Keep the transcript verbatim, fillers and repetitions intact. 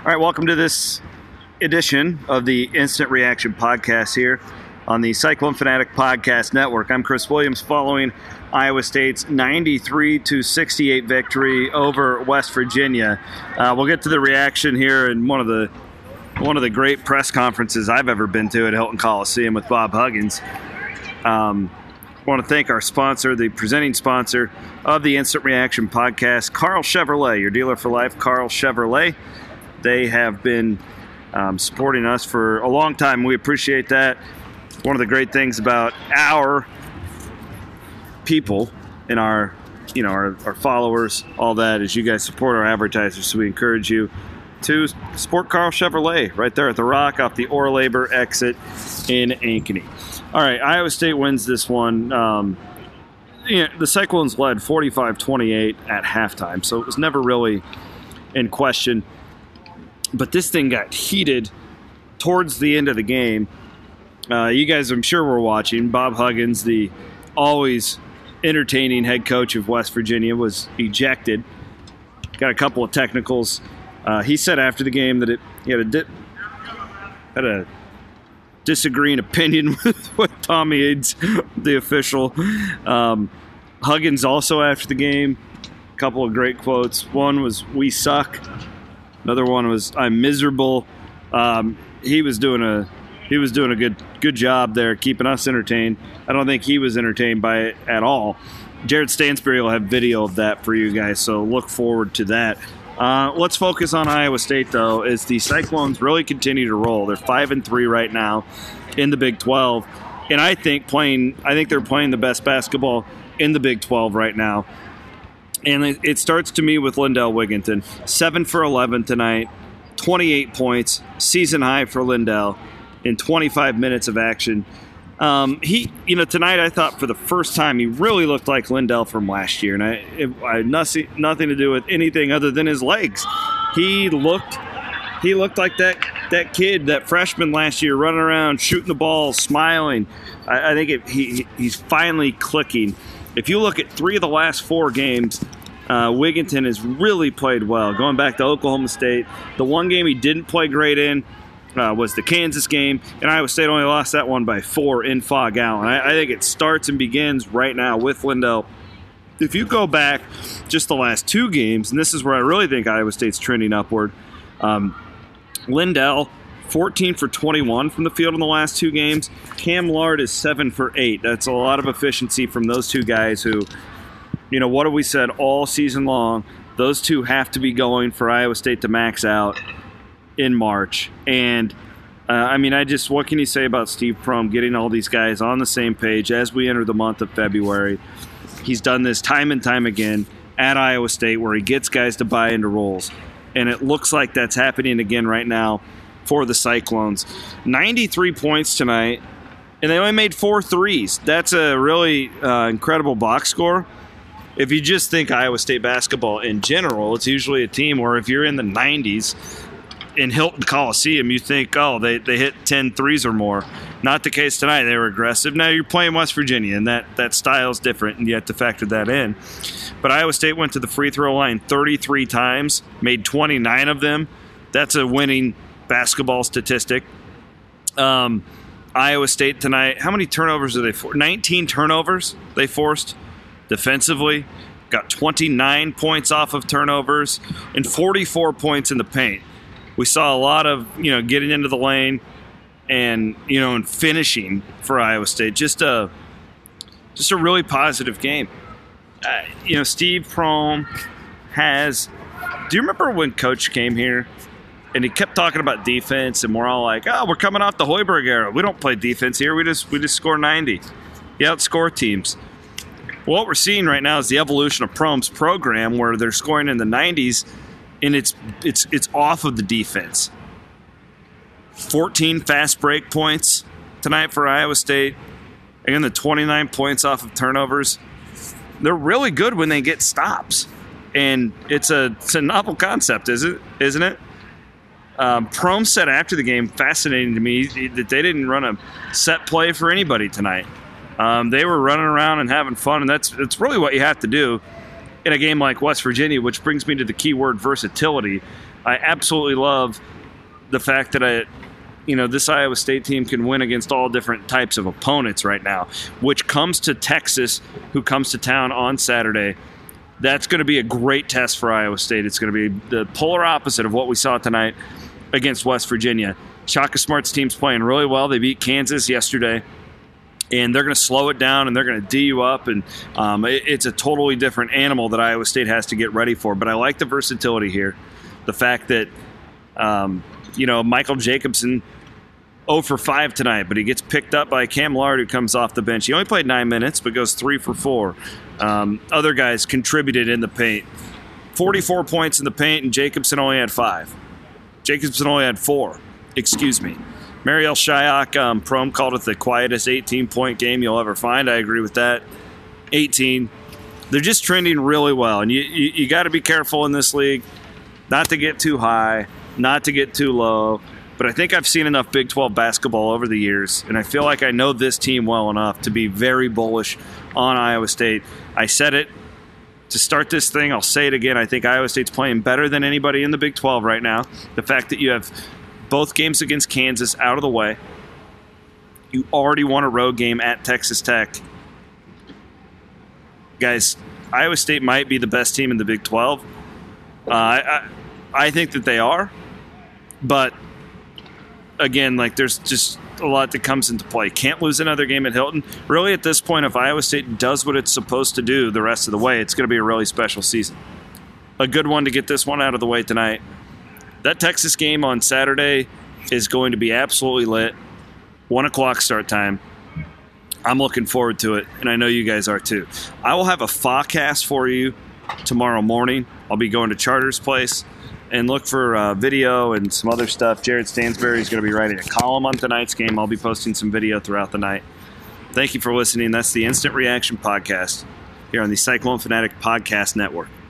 All right, welcome to this edition of the Instant Reaction Podcast here on the Cyclone Fanatic Podcast Network. I'm Chris Williams, following Iowa State's ninety-three to sixty-eight victory over West Virginia. Uh, we'll get to the reaction here in one of the one of the great press conferences I've ever been to at Hilton Coliseum with Bob Huggins. Um, I want to thank our sponsor, the presenting sponsor of the Instant Reaction Podcast, Carl Chevrolet, your dealer for life, Carl Chevrolet. They have been um, supporting us for a long time. We appreciate that. One of the great things about our people and our, you know, our, our followers, all that, is you guys support our advertisers. So we encourage you to support Carl Chevrolet right there at the Rock off the Orr-Labor exit in Ankeny. All right, Iowa State wins this one. Um, you know, the Cyclones led forty-five twenty-eight at halftime, so it was never really in question. But this thing got heated towards the end of the game. Uh, you guys, I'm sure, were watching. Bob Huggins, the always entertaining head coach of West Virginia, was ejected. Got a couple of technicals. Uh, he said after the game that it he had a di- had a disagreeing opinion with, with Tommy Aids, the official. Um, Huggins also after the game, a couple of great quotes. One was "We suck." Another one was "I'm miserable." Um, he was doing a he was doing a good good job there, keeping us entertained. I don't think he was entertained by it at all. Jared Stansbury will have video of that for you guys, so look forward to that. Uh, let's focus on Iowa State, though, as the Cyclones really continue to roll. They're five and three right now in the Big twelve, and I think playing I think they're playing the best basketball in the Big twelve right now. And it, it starts to me with Lindell Wigginton, seven for eleven tonight, twenty-eight points, season high for Lindell in twenty-five minutes of action. Um, he, you know, tonight I thought for the first time he really looked like Lindell from last year, and I, it, I had nothing, nothing to do with anything other than his legs. He looked, he looked like that that kid, that freshman last year, running around, shooting the ball, smiling. I, I think it, he he's finally clicking. If you look at three of the last four games, uh, Wigginton has really played well. Going back to Oklahoma State, the one game he didn't play great in uh, was the Kansas game, and Iowa State only lost that one by four in Fog Allen. I, I think it starts and begins right now with Lindell. If you go back just the last two games, and this is where I really think Iowa State's trending upward, um, Lindell, fourteen for twenty-one from the field in the last two games. Cam Lard is seven for eight. That's a lot of efficiency from those two guys who, you know, what have we said all season long? Those two have to be going for Iowa State to max out in March. And, uh, I mean, I just, what can you say about Steve Prohm getting all these guys on the same page as we enter the month of February? He's done this time and time again at Iowa State where he gets guys to buy into roles. And it looks like that's happening again right now for the Cyclones. ninety-three points tonight, and they only made four threes. That's a really uh, incredible box score. If you just think Iowa State basketball in general, it's usually a team where if you're in the nineties in Hilton Coliseum, you think, oh, they, they hit ten threes or more. Not the case tonight. They were aggressive. Now you're playing West Virginia, and that, that style is different, and you have to factor that in. But Iowa State went to the free throw line thirty-three times, made twenty-nine of them. That's a winning basketball statistic. Um, Iowa State tonight, how many turnovers did they force? nineteen turnovers they forced defensively. Got twenty-nine points off of turnovers and forty-four points in the paint. We saw a lot of, you know, getting into the lane and, you know, and finishing for Iowa State. Just a, just a really positive game. Uh, you know, Steve Prohm has. Do you remember when Coach came here? And he kept talking about defense, and we're all like, "Oh, we're coming off the Hoiberg era. We don't play defense here. We just we just score ninety. You outscore teams." Well, what we're seeing right now is the evolution of Prohm's program, where they're scoring in the nineties, and it's it's it's off of the defense. fourteen fast break points tonight for Iowa State. Again, the twenty-nine points off of turnovers. They're really good when they get stops, and it's a it's a novel concept, is it? Isn't it? Um, Prohm said after the game, fascinating to me, that they didn't run a set play for anybody tonight. Um, they were running around and having fun, and that's that's really what you have to do in a game like West Virginia, which brings me to the key word versatility. I absolutely love the fact that I, you know, this Iowa State team can win against all different types of opponents right now, which comes to Texas, who comes to town on Saturday. That's going to be a great test for Iowa State. It's going to be the polar opposite of what we saw tonight against West Virginia. Shaka Smart's team's playing really well. They beat Kansas yesterday, and they're going to slow it down, and they're going to D you up, and um, it, it's a totally different animal that Iowa State has to get ready for. But I like the versatility here, the fact that, um, you know, Michael Jacobson, oh for five tonight, but he gets picked up by Cam Lard, who comes off the bench. He only played nine minutes, but goes three for four. Um, other guys contributed in the paint. forty-four points in the paint, and Jacobson only had five. Jacobson only had four. Excuse me. Mariel Shayok, um, Prom called it the quietest eighteen-point game you'll ever find. I agree with that. eighteen. They're just trending really well, and you, you, you got to be careful in this league not to get too high, not to get too low. But I think I've seen enough Big twelve basketball over the years, and I feel like I know this team well enough to be very bullish on Iowa State. I said it to start this thing. I'll say it again. I think Iowa State's playing better than anybody in the Big twelve right now. The fact that you have both games against Kansas out of the way. You already won a road game at Texas Tech. Guys, Iowa State might be the best team in the Big twelve. Uh, I, I, I think that they are. But, again, like there's just a lot that comes into play. Can't lose another game at Hilton. Really, at this point, if Iowa State does what it's supposed to do the rest of the way, it's going to be a really special season. A good one to get this one out of the way tonight. That Texas game on Saturday is going to be absolutely lit. One o'clock start time. I'm looking forward to it, and I know you guys are too. I will have a Fawcast for you tomorrow morning. I'll be going to Charter's place and look for uh, video and some other stuff. Jared Stansberry is going to be writing a column on tonight's game. I'll be posting some video throughout the night. Thank you for listening. That's the Instant Reaction Podcast here on the Cyclone Fanatic Podcast Network.